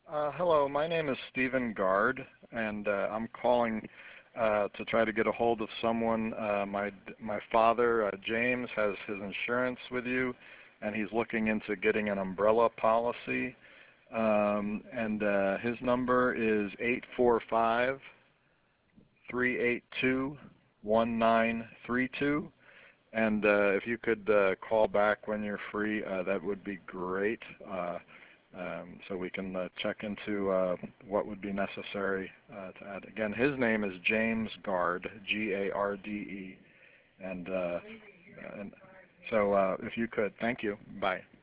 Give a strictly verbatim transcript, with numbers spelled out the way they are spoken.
Uh, hello, my name is Stephen Gard, and uh, I'm calling uh, to try to get a hold of someone. Uh, my my father, uh, James, has his insurance with you, and he's looking into getting an umbrella policy. Um, and uh, his number is eight four five, three eight two, one nine three two. And uh, if you could uh, call back when you're free, uh, that would be great. Uh, um, so we can uh, check into uh, what would be necessary uh, to add. Again, his name is James Gard, G A R D E. And, uh, and so uh, if you could, thank you. Bye.